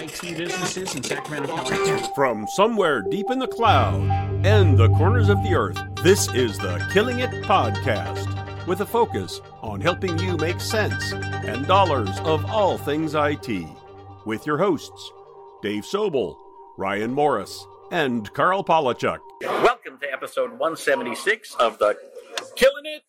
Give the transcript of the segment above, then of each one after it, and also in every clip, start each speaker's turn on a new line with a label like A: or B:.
A: IT businesses in Sacramento, California.
B: From somewhere deep in the cloud and the corners of the earth, this is the Killing It Podcast, with a focus on helping you make sense and dollars of all things IT. With your hosts, Dave Sobel, Ryan Morris, and Carl Polachuk.
C: Welcome to episode 176 of the Killing It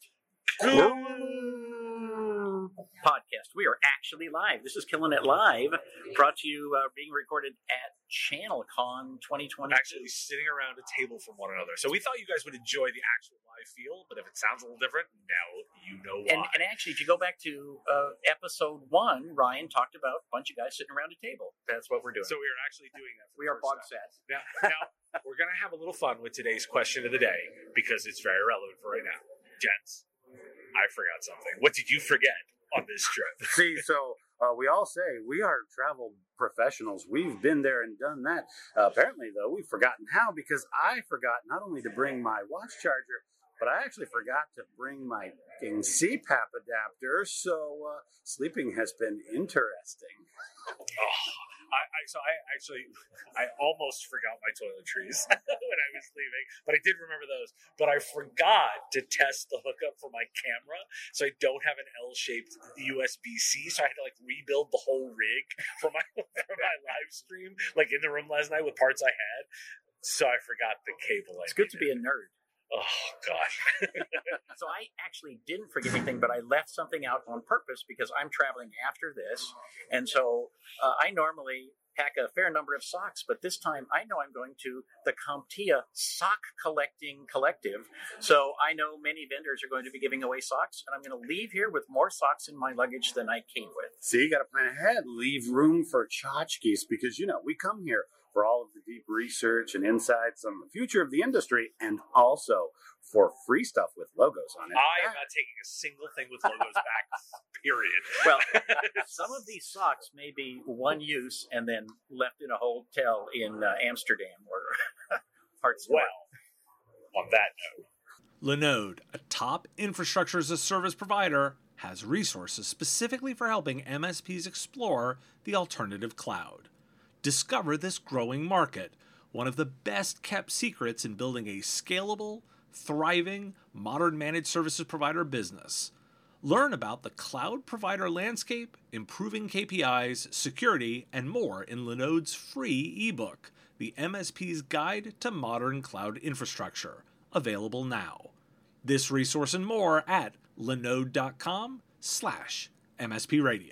C: podcast. We are actually live. This is Killing It Live, brought to you, being recorded at ChannelCon 2020.
D: Actually sitting around a table from one another. So we thought you guys would enjoy the actual live feel, but if it sounds a little different, now you know why.
C: And actually, if you go back to episode 1, Ryan talked about a bunch of guys sitting around a table. That's what we're doing.
D: So we are actually doing that.
C: We are bog set.
D: Now we're going to have a little fun with today's question of the day because it's very relevant for right now. Gents, I forgot something. What did you forget on this trip?
E: See, so we all say we are travel professionals. We've been there and done that. Apparently, though, we've forgotten how, because I forgot not only to bring my watch charger, but I actually forgot to bring my CPAP adapter. So sleeping has been interesting.
D: I almost forgot my toiletries when I was leaving, but I did remember those. But I forgot to test the hookup for my camera, so I don't have an L-shaped USB-C. So I had to rebuild the whole rig for my live stream, in the room last night with parts I had. So I forgot the cable.
C: It's good to be a nerd.
D: Oh, gosh.
C: So I actually didn't forget anything, but I left something out on purpose because I'm traveling after this. And so I normally pack a fair number of socks, but this time I know I'm going to the CompTIA Sock Collecting Collective. So I know many vendors are going to be giving away socks, and I'm going to leave here with more socks in my luggage than I came with.
E: See, you got to plan ahead. Leave room for tchotchkes, because, we come here for all of the deep research and insights on the future of the industry, and also for free stuff with logos on it.
D: I am not taking a single thing with logos back, period.
C: Well, some of these socks may be one use and then left in a hotel in Amsterdam or parts.
D: Well, on that note,
F: Linode, a top infrastructure as a service provider, has resources specifically for helping MSPs explore the alternative cloud. Discover this growing market, one of the best kept secrets in building a scalable, thriving, modern managed services provider business. Learn about the cloud provider landscape, improving KPIs, security, and more in Linode's free ebook, The MSP's Guide to Modern Cloud Infrastructure, available now. This resource and more at linode.com/MSP Radio.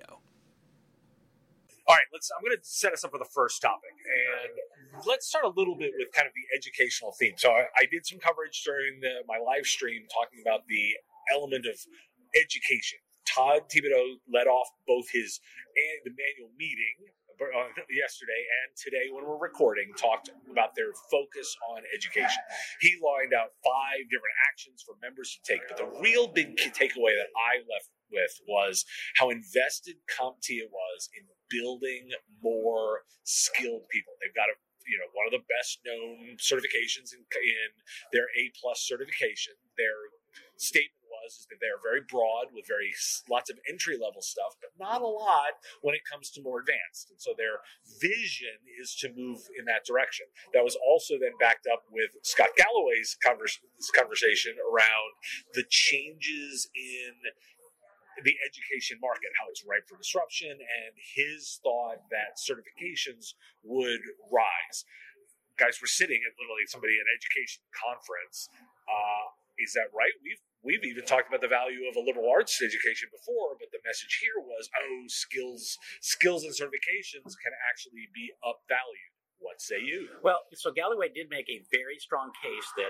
D: All right, I'm going to set us up for the first topic, and let's start a little bit with kind of the educational theme. So I did some coverage during my live stream talking about the element of education. Todd Thibodeau led off both the manual meeting yesterday and today when we're recording, talked about their focus on education. He lined out 5 different actions for members to take, but the real big takeaway that I left with was how invested CompTIA was in building more skilled people. They've got one of the best known certifications in their A+ certification. Their statement is that they're very broad with lots of entry level stuff, but not a lot when it comes to more advanced. And so their vision is to move in that direction. That was also then backed up with Scott Galloway's conversation around the changes in the education market, how it's ripe for disruption, and his thought that certifications would rise. Guys, we're sitting at literally an education conference. Is that right? We've even talked about the value of a liberal arts education before, but the message here was, skills and certifications can actually be upvalued. What say you?
C: Well, so Galloway did make a very strong case that,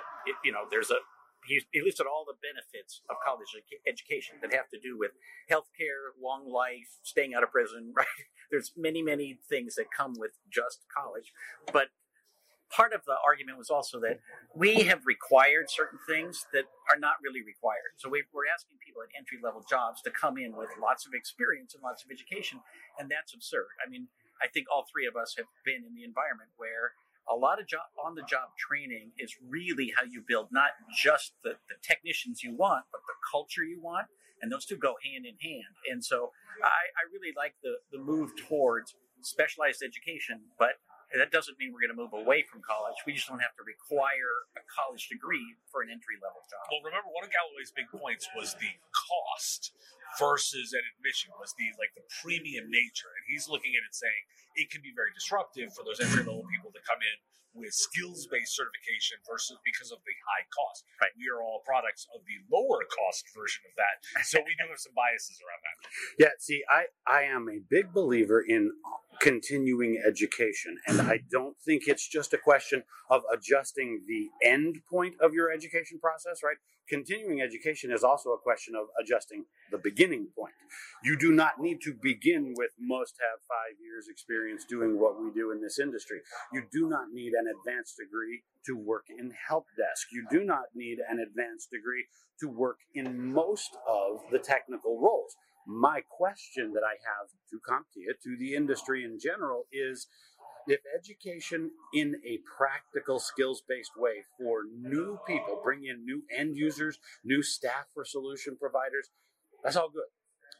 C: he listed all the benefits of college education that have to do with healthcare, long life, staying out of prison, right? There's many, many things that come with just college. But part of the argument was also that we have required certain things that are not really required. So we're asking people at entry-level jobs to come in with lots of experience and lots of education, and that's absurd. I mean, I think all three of us have been in the environment where a lot of on-the-job training is really how you build not just the technicians you want, but the culture you want, and those two go hand in hand. And so I really like the move towards specialized education, but that doesn't mean we're going to move away from college. We just don't have to require a college degree for an entry-level job.
D: Well, remember, one of Galloway's big points was the cost versus an admission, was the premium nature. And he's looking at it saying it can be very disruptive for those entry-level people to come in with skills-based certification versus because of the high cost.
C: Right.
D: We are all products of the lower cost version of that. So we do have some biases around that.
E: Yeah, see, I am a big believer in continuing education, and I don't think it's just a question of adjusting the end point of your education process, right? Continuing education is also a question of adjusting the beginning point. You do not need to begin with must have 5 years experience doing what we do in this industry. You do not need an advanced degree to work in help desk. You do not need an advanced degree to work in most of the technical roles. My question that I have to CompTIA, to the industry in general, is if education in a practical skills-based way for new people, bring in new end users, new staff for solution providers, that's all good.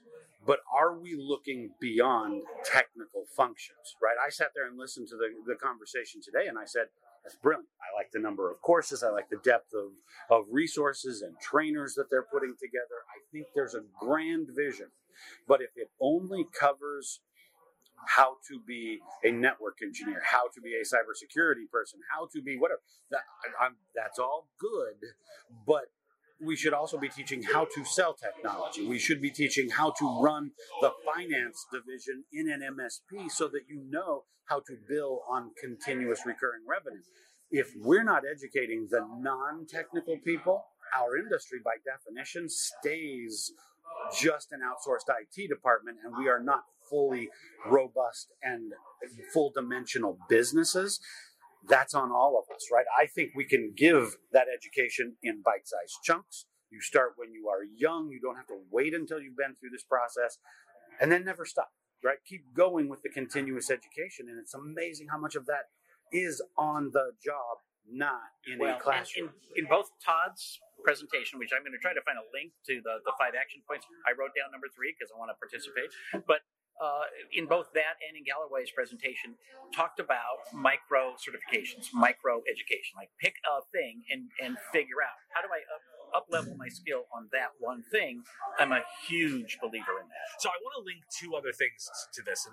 E: But are we looking beyond technical functions, right? I sat there and listened to the conversation today, and I said, that's brilliant. I like the number of courses. I like the depth of resources and trainers that they're putting together. I think there's a grand vision. But if it only covers how to be a network engineer, how to be a cybersecurity person, how to be whatever, that's all good. But we should also be teaching how to sell technology. We should be teaching how to run the finance division in an MSP so that you know how to bill on continuous recurring revenue. If we're not educating the non-technical people, our industry by definition stays just an outsourced IT department, and we are not fully robust and full dimensional businesses. That's on all of us, right? I think we can give that education in bite-sized chunks. You start when you are young. You don't have to wait until you've been through this process, and then never stop, right? Keep going with the continuous education, and it's amazing how much of that is on the job, not in a classroom.
C: In both Todd's presentation, which I'm going to try to find a link to the 5 action points. I wrote down number 3 because I want to participate. But in both that and in Galloway's presentation, talked about micro certifications, micro education. Like pick a thing and figure out, how do I up-level my skill on that one thing? I'm a huge believer in that.
D: So I want to link 2 other things to this. And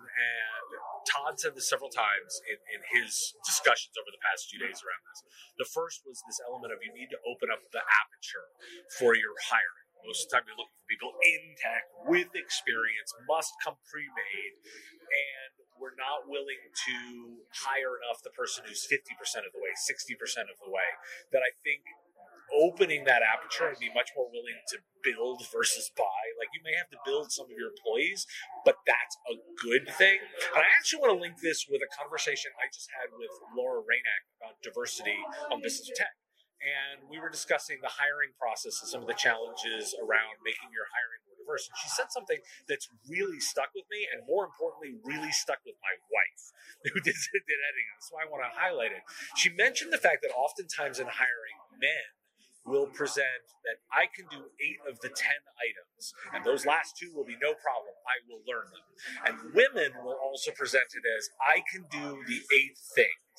D: Todd said this several times in his discussions over the past few days around this. The first was this element of you need to open up the aperture for your hiring. Most of the time you're looking for people in tech with experience, must come pre-made, and we're not willing to hire enough the person who's 50% of the way, 60% of the way, that I think opening that aperture and be much more willing to build versus buy. Like, you may have to build some of your employees, but that's a good thing. And I actually want to link this with a conversation I just had with Laura Rainack about diversity on Business of Tech. And we were discussing the hiring process and some of the challenges around making your hiring more diverse. And she said something that's really stuck with me, and more importantly, really stuck with my wife, who did editing. That's why I want to highlight it. She mentioned the fact that oftentimes in hiring, men will present that I can do 8 of the 10 items, and those last 2 will be no problem. I will learn them. And women will also present it as I can do the 8 things,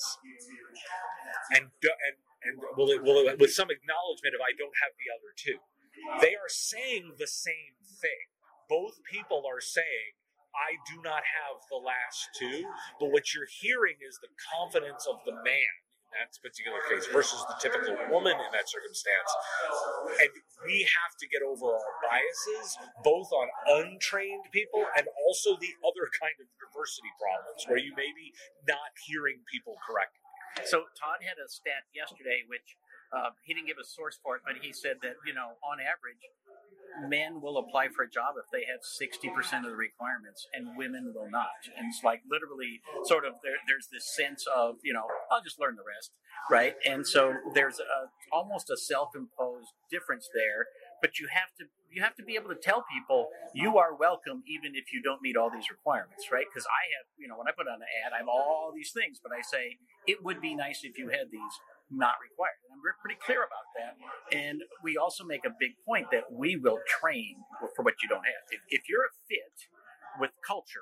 D: and with some acknowledgement of I don't have the other 2. They are saying the same thing. Both people are saying, I do not have the last 2, but what you're hearing is the confidence of the man in that particular case versus the typical woman in that circumstance. And we have to get over our biases, both on untrained people and also the other kind of diversity problems where you may be not hearing people correctly.
C: So Todd had a stat yesterday, which he didn't give a source for it, but he said that, on average, men will apply for a job if they have 60% of the requirements, and women will not. And it's like literally sort of there's this sense of, I'll just learn the rest, right? And so there's almost a self-imposed difference there. But you have to be able to tell people you are welcome even if you don't meet all these requirements, right? Because I have, when I put on an ad, I have all these things, but I say it would be nice if you had these not required. And I'm pretty clear about that. And we also make a big point that we will train for what you don't have. If you're a fit with culture,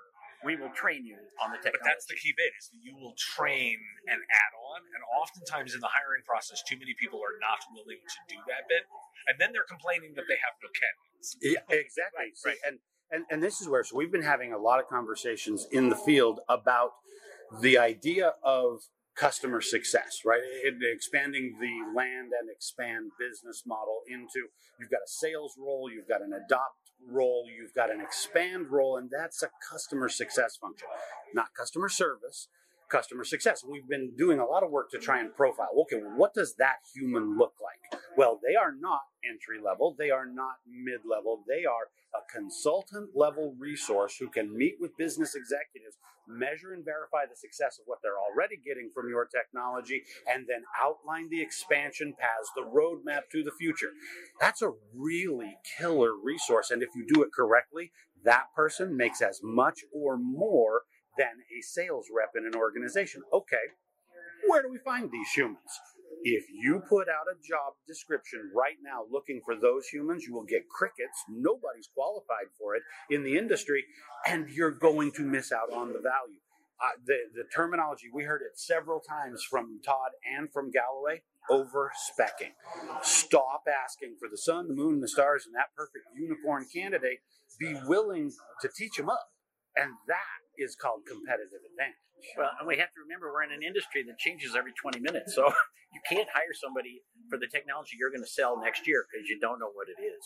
C: we will train you on the technology.
D: But that's the key bit, is that you will train and add on. And oftentimes in the hiring process, too many people are not willing to do that bit. And then they're complaining that they have no candidates.
E: Yeah, exactly.
C: Right.
E: And this is where, so we've been having a lot of conversations in the field about the idea of customer success, right? Expanding the land and expand business model into, you've got a sales role, you've got an adopt role, you've got an expand role, and that's a customer success function, not customer service, customer success. We've been doing a lot of work to try and profile, okay, what does that human look like? Well, they are not entry level, they are not mid-level, they are a consultant level resource who can meet with business executives, measure and verify the success of what they're already getting from your technology, and then outline the expansion paths, the roadmap to the future. That's a really killer resource. And if you do it correctly, that person makes as much or more than a sales rep in an organization. Okay, where do we find these humans? If you put out a job description right now looking for those humans, you will get crickets. Nobody's qualified for it in the industry, and you're going to miss out on the value. The terminology, we heard it several times from Todd and from Galloway, over-speccing. Stop asking for the sun, the moon, and the stars, and that perfect unicorn candidate. Be willing to teach them up, and that is called competitive advantage.
C: Well, and we have to remember we're in an industry that changes every 20 minutes. So you can't hire somebody for the technology you're going to sell next year because you don't know what it is.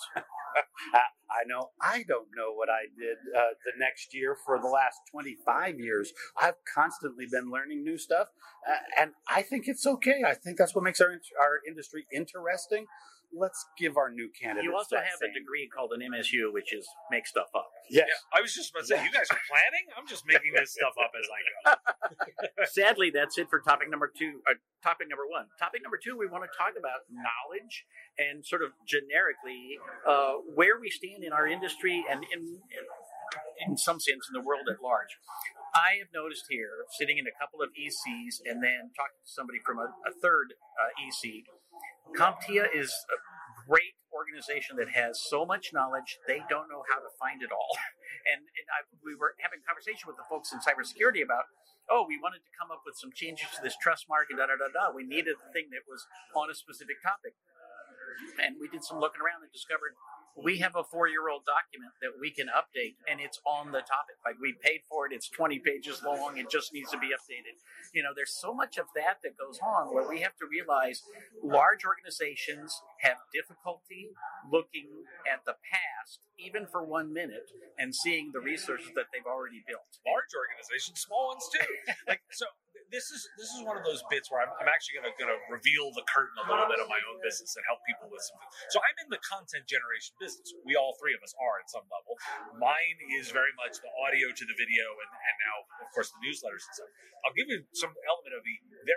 E: I know I don't know what I did the next year for the last 25 years. I've constantly been learning new stuff, and I think it's okay. I think that's what makes our industry interesting. Let's give our new candidates.
C: You also have a degree called an MSU, which is make stuff up.
E: Yes.
D: Yeah, I was just about to say, you guys are planning? I'm just making this stuff up as I go.
C: Sadly, that's it for topic number two. Topic number one. Topic number two, we want to talk about knowledge and sort of generically where we stand in our industry and in some sense in the world at large. I have noticed here, sitting in a couple of ECs and then talking to somebody from a third EC, CompTIA is a great organization that has so much knowledge, they don't know how to find it all. And we were having a conversation with the folks in cybersecurity about, we wanted to come up with some changes to this trust mark and da-da-da-da. We needed a thing that was on a specific topic. And we did some looking around and discovered we have a 4-year-old document that we can update, and it's on the topic. Like, we paid for it. It's 20 pages long. It just needs to be updated. You know, there's so much of that goes on where we have to realize large organizations have difficulty looking at the past, even for 1 minute, and seeing the resources that they've already built.
D: Large organizations, small ones too. So this is one of those bits where I'm actually going to reveal the curtain a little bit of my own business and help people with some. So I'm in the content generation business. We all three of us are at some level. Mine is very much the audio to the video, and now, of course, the newsletters and stuff. I'll give you some element of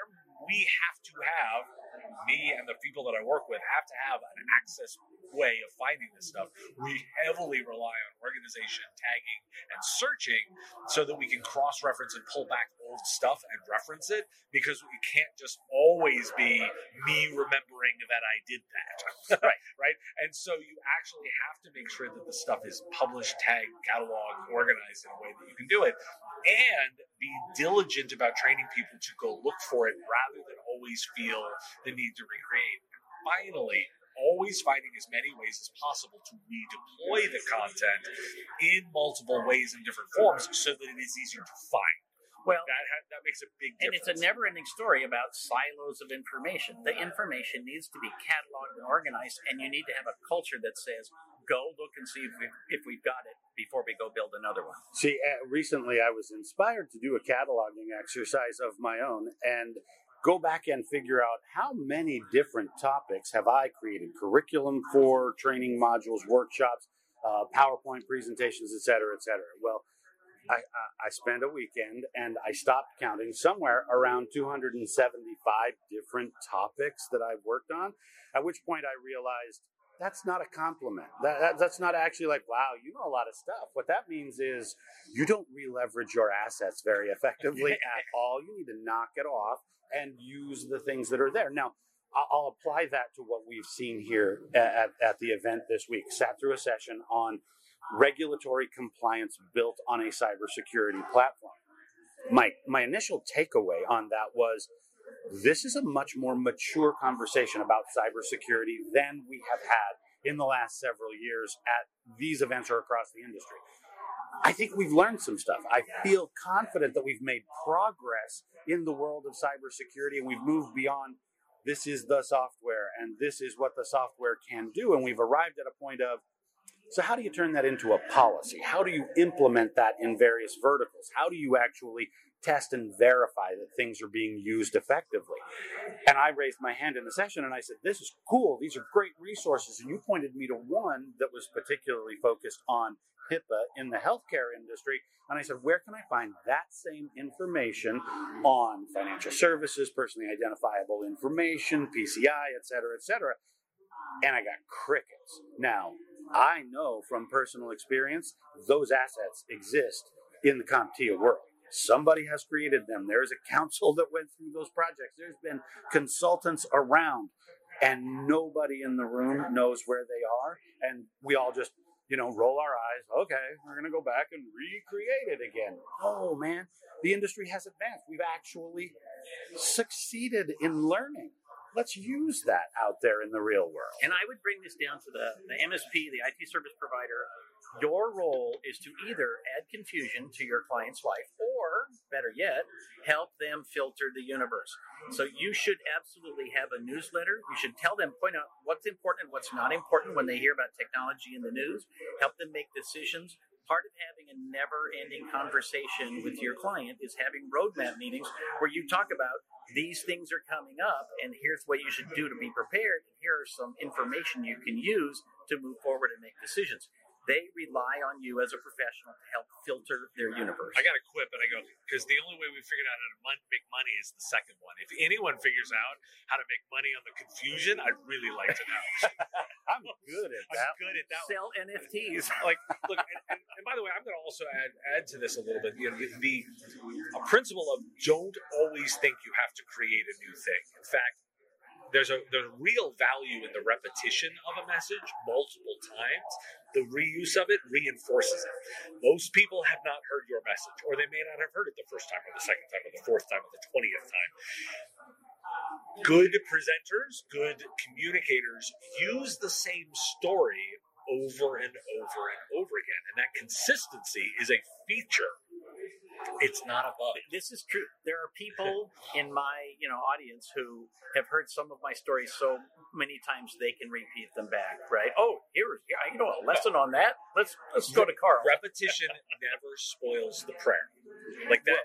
D: we have to have, me and the people that I work with have to have an access way of finding this stuff. We heavily rely on organization, tagging, and searching so that we can cross-reference and pull back old stuff and reference it, because it can't just always be me remembering that I did that. right? And so you actually have to make sure that the stuff is published, tagged, cataloged, organized in a way that you can do it, and be diligent about training people to go look for it rather than always feel the need to recreate. Finally, always finding as many ways as possible to redeploy the content in multiple ways and different forms so that it is easier to find.
C: Well,
D: that makes a big difference.
C: And it's a never-ending story about silos of information. The information needs to be cataloged and organized, and you need to have a culture that says, go look and see if we've got it before we go build another one.
E: See, recently I was inspired to do a cataloging exercise of my own and go back and figure out how many different topics have I created curriculum for, training modules, workshops, PowerPoint presentations, et cetera, et cetera. Well, I spent a weekend and I stopped counting, somewhere around 275 different topics that I've worked on, at which point I realized that's not a compliment. That's not actually like, wow, you know a lot of stuff. What that means is you don't re-leverage your assets very effectively at all. You need to knock it off and use the things that are there. Now, I'll apply that to what we've seen here at the event this week. Sat through a session on regulatory compliance built on a cybersecurity platform. My initial takeaway on that was, this is a much more mature conversation about cybersecurity than we have had in the last several years at these events or across the industry. I think we've learned some stuff. I feel confident that we've made progress in the world of cybersecurity, and we've moved beyond this is the software and this is what the software can do. And we've arrived at a point of, so how do you turn that into a policy? How do you implement that in various verticals? How do you actually test and verify that things are being used effectively? And I raised my hand in the session and I said, this is cool. These are great resources. And you pointed me to one that was particularly focused on HIPAA in the healthcare industry. And I said, where can I find that same information on financial services, personally identifiable information, PCI, et cetera, et cetera? And I got crickets. Now, I know from personal experience, those assets exist in the CompTIA world. Somebody has created them. There's a council that went through those projects. There's been consultants around, and nobody in the room knows where they are. And we all just, roll our eyes. Okay, we're going to go back and recreate it again. Oh, man, the industry has advanced. We've actually succeeded in learning. Let's use that out there in the real world.
C: And I would bring this down to the MSP, the IT service provider. Your role is to either add confusion to your client's life or, better yet, help them filter the universe. So you should absolutely have a newsletter. You should tell them, point out what's important and what's not important when they hear about technology in the news. Help them make decisions. Part of having a never-ending conversation with your client is having roadmap meetings where you talk about these things are coming up and here's what you should do to be prepared. And here are some information you can use to move forward and make decisions. They rely on you as a professional to help filter their universe.
D: I got to quit, but I go, because the only way we figured out how to make money is the second one. If anyone figures out how to make money on the confusion, I'd really like to know.
E: I'm good at that.
D: I'm good at that.
C: Sell NFTs.
D: Look, and by the way, I'm going to also add to this a little bit. A principle of don't always think you have to create a new thing. In fact, there's a real value in the repetition of a message multiple times. The reuse of it reinforces it. Most people have not heard your message, or they may not have heard it the first time, or the second time, or the fourth time, or the 20th time. Good presenters, good communicators use the same story over and over and over again, and that consistency is a feature. It's not a bug.
C: This is true. There are people in my audience who have heard some of my stories so many times they can repeat them back. Right? Oh, here a lesson on that. Let's go to Carl.
D: Repetition never spoils the prayer. Like that,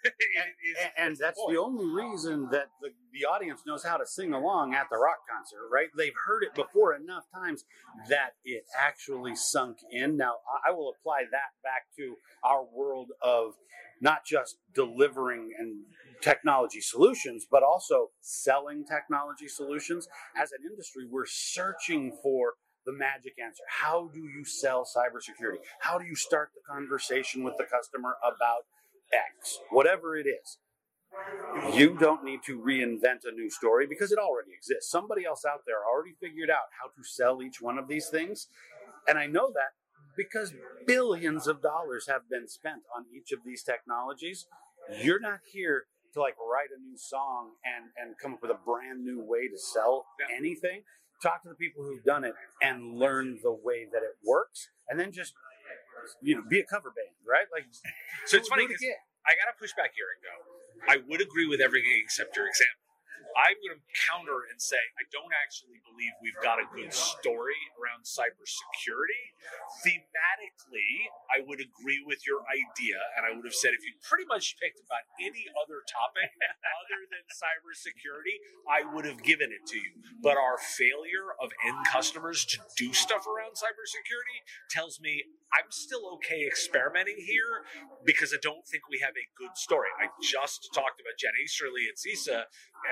E: and that's the only reason that the audience knows how to sing along at the rock concert, right? They've heard it before enough times that it actually sunk in. Now, I will apply that back to our world of not just delivering and technology solutions, but also selling technology solutions. As an industry, we're searching for the magic answer. How do you sell cybersecurity? How do you start the conversation with the customer about X, whatever it is? You don't need to reinvent a new story because it already exists. Somebody else out there already figured out how to sell each one of these things. And I know that because billions of dollars have been spent on each of these technologies. You're not here to write a new song and come up with a brand new way to sell anything. Talk to the people who've done it and learn the way that it works, and then just be a cover band, right?
D: So it's funny because I got to push back here and go, I would agree with everything except your example. I'm going to counter and say I don't actually believe we've got a good story around cybersecurity. Thematically, I would agree with your idea, and I would have said if you pretty much picked about any other topic other than cybersecurity, I would have given it to you. But our failure of end customers to do stuff around cybersecurity tells me I'm still okay experimenting here because I don't think we have a good story. I just talked about Jen Easterly at CISA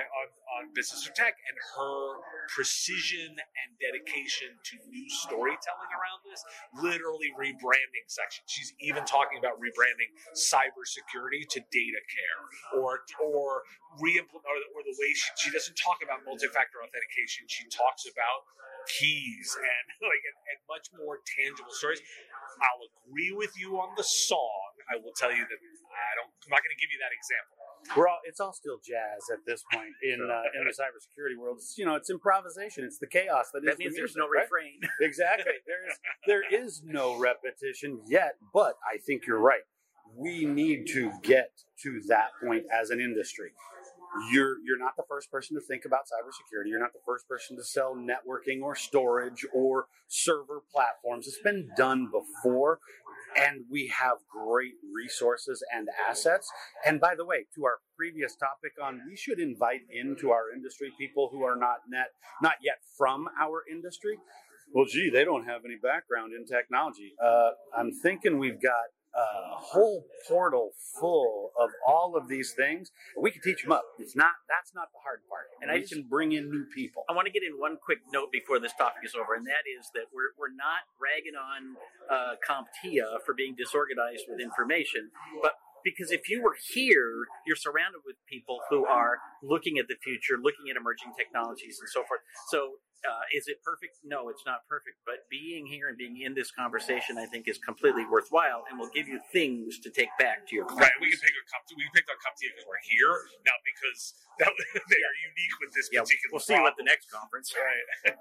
D: on Business or Tech, and her precision and dedication to new storytelling around this, literally rebranding sections. She's even talking about rebranding cybersecurity to data care, or re-implement, or the way she doesn't talk about multi-factor authentication. She talks about keys and and much more tangible stories. I'll agree with you on the song. I will tell you that I'm not going to give you that example.
E: It's all still jazz at this point in the cybersecurity world. It's improvisation. It's the chaos that
C: means
E: the
C: there's
E: music,
C: no
E: right?
C: refrain.
E: Exactly. There is no repetition yet, but I think you're right. We need to get to that point as an industry. You're not the first person to think about cybersecurity. You're not the first person to sell networking or storage or server platforms. It's been done before, and we have great resources and assets. And by the way, to our previous topic on, we should invite into our industry people who are not yet from our industry. Well, gee, they don't have any background in technology. I'm thinking we've got a whole portal full of all of these things. We can teach them up. That's not the hard part. And we can bring in new people.
C: I want to get in one quick note before this topic is over, and that is that we're not ragging on CompTIA for being disorganized with information, but because if you were here, you're surrounded with people who are looking at the future, looking at emerging technologies and so forth. So is it perfect? No, it's not perfect. But being here and being in this conversation, I think, is completely worthwhile, and will give you things to take back to your clients.
D: Right. We picked on CompTIA because we're here, not because they are unique with this particular.
C: We'll see you at the next conference.
D: Right.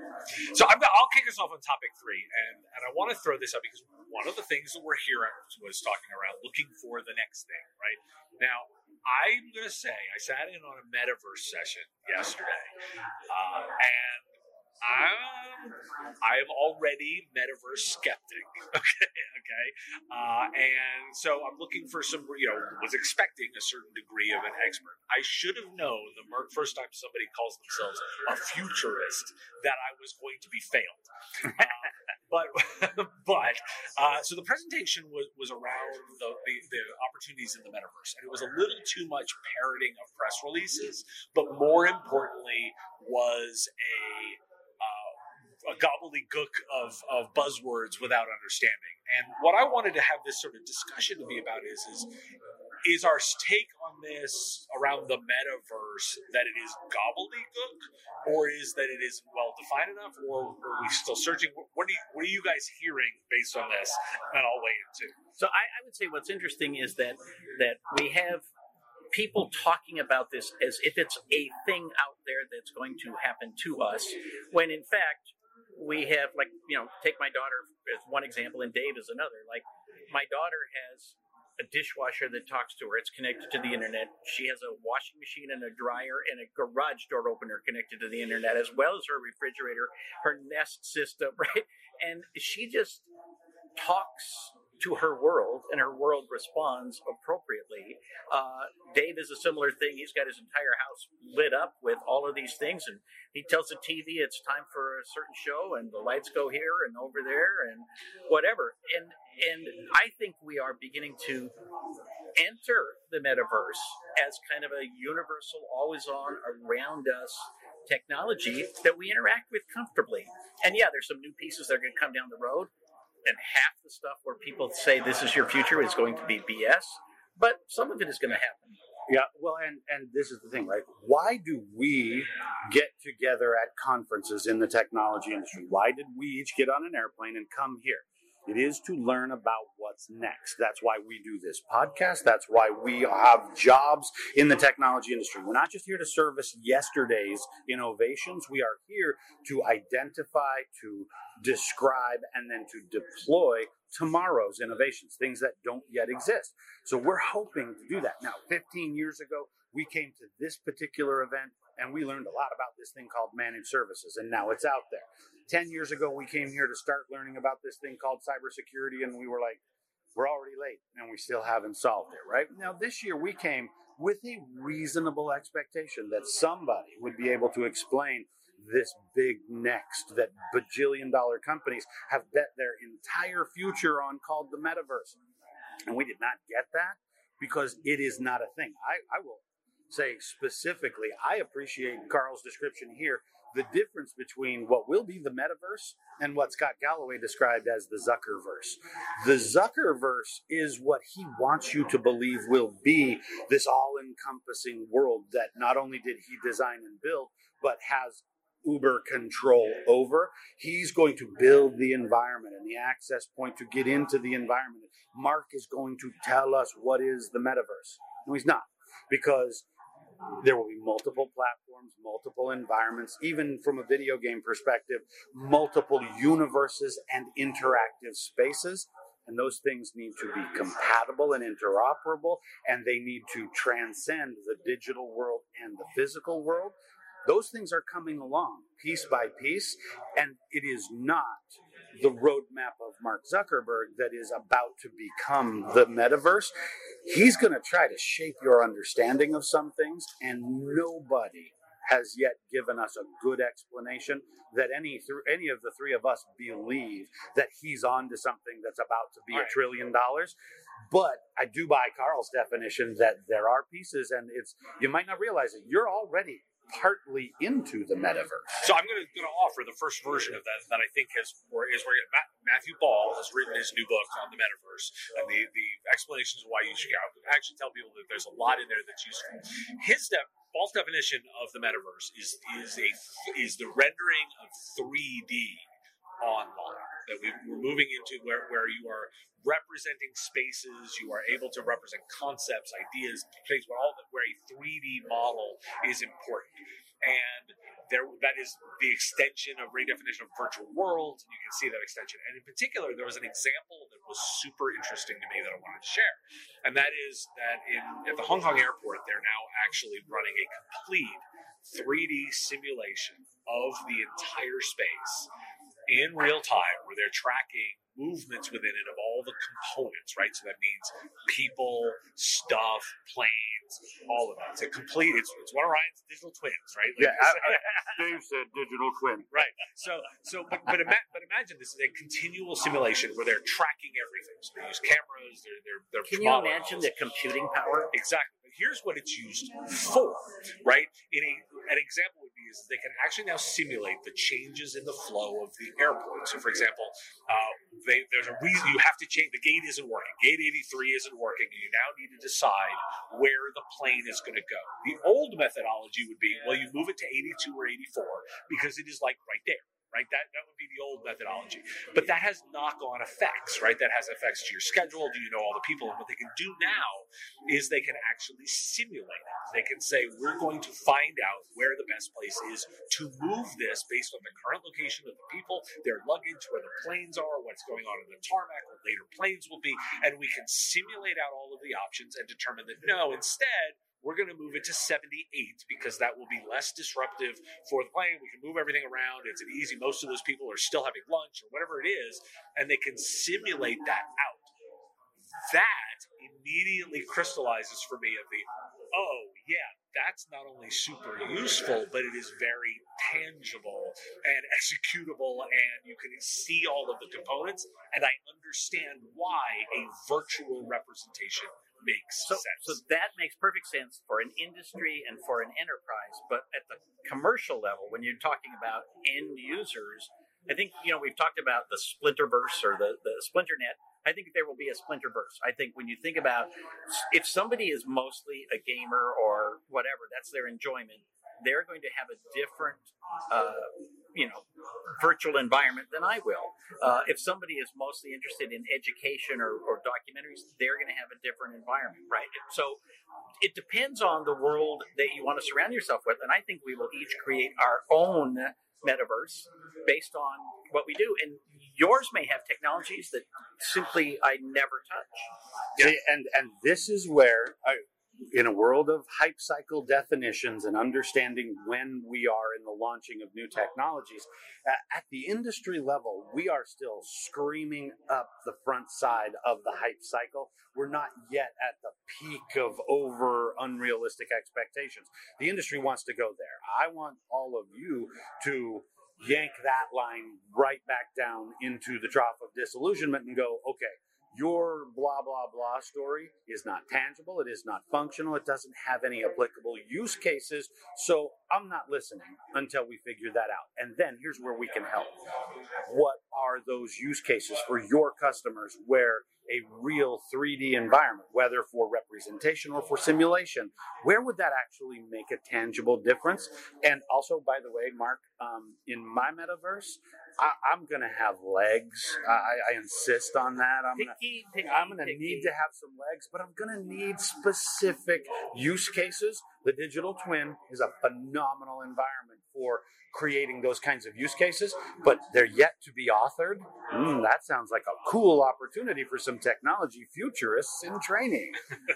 D: So I'll kick us off on topic 3, and I want to throw this up because one of the things that we're hearing was talking around looking for the next thing. Right now, I'm going to say I sat in on a metaverse session yesterday, and I'm already metaverse skeptic. Okay. And so I'm looking for some, was expecting a certain degree of an expert. I should have known the first time somebody calls themselves a futurist that I was going to be failed. So the presentation was around the opportunities in the metaverse, and it was a little too much parroting of press releases, but more importantly was a gobbledygook of buzzwords without understanding. And what I wanted to have this sort of discussion to be about is our take on this around the metaverse that it is gobbledygook, or is that it is well defined enough, or are we still searching? What are you guys hearing based on this? And I'll weigh in too.
C: So I would say what's interesting is that we have people talking about this as if it's a thing out there that's going to happen to us, when in fact we have, take my daughter as one example and Dave as another. Like, my daughter has a dishwasher that talks to her. It's connected to the internet. She has a washing machine and a dryer and a garage door opener connected to the internet, as well as her refrigerator, her Nest system, right? And she just talks to her world, and her world responds appropriately. Dave is a similar thing. He's got his entire house lit up with all of these things, and he tells the TV it's time for a certain show, and the lights go here and over there and whatever. And I think we are beginning to enter the metaverse as kind of a universal, always-on, around-us technology that we interact with comfortably. And yeah, there's some new pieces that are going to come down the road, and half the stuff where people say this is your future is going to be BS, but some of it is going to happen.
E: Yeah, well, and this is the thing, right? Why do we get together at conferences in the technology industry? Why did we each get on an airplane and come here? It is to learn about what's next. That's why we do this podcast. That's why we have jobs in the technology industry. We're not just here to service yesterday's innovations. We are here to identify, to describe, and then to deploy tomorrow's innovations, things that don't yet exist. So we're hoping to do that. Now, 15 years ago, we came to this particular event and we learned a lot about this thing called managed services, and now it's out there. 10 years ago, we came here to start learning about this thing called cybersecurity, and we were like, we're already late, and we still haven't solved it, right? Now, this year, we came with a reasonable expectation that somebody would be able to explain this big next that bajillion-dollar companies have bet their entire future on, called the metaverse. And we did not get that because it is not a thing. I will say specifically, I appreciate Carl's description here, the difference between what will be the metaverse and what Scott Galloway described as the Zuckerverse. The Zuckerverse is what he wants you to believe will be this all-encompassing world that not only did he design and build, but has uber control over. He's going to build the environment and the access point to get into the environment. Mark is going to tell us what is the metaverse. No, he's not, because there will be multiple platforms, multiple environments, even from a video game perspective, multiple universes and interactive spaces. And those things need to be compatible and interoperable, and they need to transcend the digital world and the physical world. Those things are coming along piece by piece, and it is not the roadmap of Mark Zuckerberg that is about to become the metaverse. He's going to try to shape your understanding of some things, and nobody has yet given us a good explanation that any of the three of us believe that he's on to something that's about to be $1 trillion. But I do buy Carl's definition that there are pieces, and you might not realize it. You're already partly into the metaverse.
D: So I'm going to offer the first version of that I think is where Matthew Ball has written his new book on the metaverse and the explanations of why you should actually tell people that there's a lot in there that's useful. Ball's definition of the metaverse is the rendering of 3D online, that we're moving into where you are representing spaces, you are able to represent concepts, ideas, where a 3D model is important. And that is the extension of redefinition of virtual worlds, and you can see that extension. And in particular, there was an example that was super interesting to me that I wanted to share. And that is that at the Hong Kong airport, they're now actually running a complete 3D simulation of the entire space in real time, where they're tracking movements within it of all the components, right? So that means people, stuff, planes, all of it. It's it's one of Ryan's digital twins, right? Like
E: Dave said digital twin.
D: Right. But imagine this is a continual simulation where they're tracking everything. So they use cameras. They're
C: Can you imagine the computing power?
D: Exactly. But here's what it's used for, right? An example would be is they can actually now simulate the changes in the flow of the airport. So, for example, there's a reason you have to change. The gate isn't working. Gate 83 isn't working, and you now need to decide where the plane is going to go. The old methodology would be, well, you move it to 82 or 84 because it is like right there. Right, that would be the old methodology, but that has knock-on effects. Right, that has effects to your schedule. Do you know all the people? And what they can do now is they can actually simulate it. They can say, we're going to find out where the best place is to move this based on the current location of the people, their luggage, where the planes are, what's going on in the tarmac, what later planes will be, and we can simulate out all of the options and determine that no, instead, we're going to move it to 78 because that will be less disruptive for the plane. We can move everything around. It's an easy. Most of those people are still having lunch or whatever it is, and they can simulate that out. That immediately crystallizes for me that's not only super useful, but it is very tangible and executable, and you can see all of the components, and I understand why a virtual representation makes sense.
C: So that makes perfect sense for an industry and for an enterprise, but at the commercial level, when you're talking about end users, I think, we've talked about the Splinterverse or the Splinternet. I think there will be a Splinterverse. I think when you think about if somebody is mostly a gamer or whatever, that's their enjoyment, they're going to have a different, virtual environment than I will. If somebody is mostly interested in education or documentaries, they're going to have a different environment, right? So it depends on the world that you want to surround yourself with, and I think we will each create our own metaverse based on what we do, and yours may have technologies that simply I never touch.
E: See, and this is where, in a world of hype cycle definitions and understanding when we are in the launching of new technologies, at the industry level, we are still screaming up the front side of the hype cycle. We're not yet at the peak of over unrealistic expectations. The industry wants to go there. I want all of you to yank that line right back down into the trough of disillusionment and go, okay, your blah, blah, blah story is not tangible. It is not functional. It doesn't have any applicable use cases. So I'm not listening until we figure that out. And then here's where we can help. What are those use cases for your customers where a real 3D environment, whether for representation or for simulation, where would that actually make a tangible difference? And also, by the way, Mark, in my metaverse, I'm going to have legs. I insist on that. I'm going to need to have some legs, but I'm going to need specific use cases. The digital twin is a phenomenal environment for creating those kinds of use cases, but they're yet to be authored. That sounds like a cool opportunity for some technology futurists in training.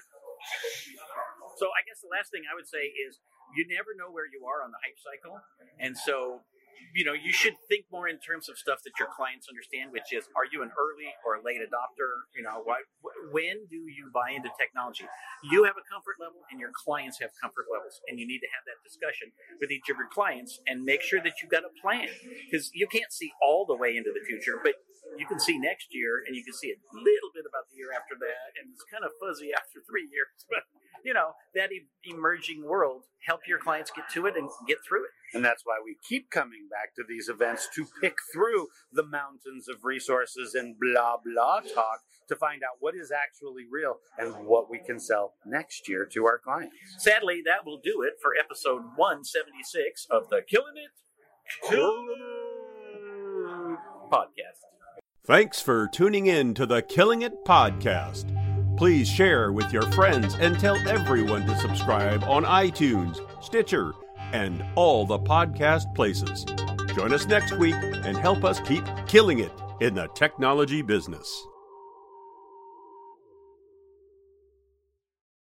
C: So I guess the last thing I would say is you never know where you are on the hype cycle. And so, you should think more in terms of stuff that your clients understand, which is, are you an early or a late adopter? When do you buy into technology? You have a comfort level and your clients have comfort levels, and you need to have that discussion with each of your clients and make sure that you've got a plan, because you can't see all the way into the future, but you can see next year and you can see a little bit about the year after that, and it's kind of fuzzy after 3 years, but that emerging world, help your clients get to it and get through it.
E: And that's why we keep coming back to these events to pick through the mountains of resources and blah, blah talk to find out what is actually real and what we can sell next year to our clients.
C: Sadly, that will do it for episode 176 of the Killing It podcast.
B: Thanks for tuning in to the Killing It podcast. Please share with your friends and tell everyone to subscribe on iTunes, Stitcher, and all the podcast places. Join us next week and help us keep killing it in the technology business.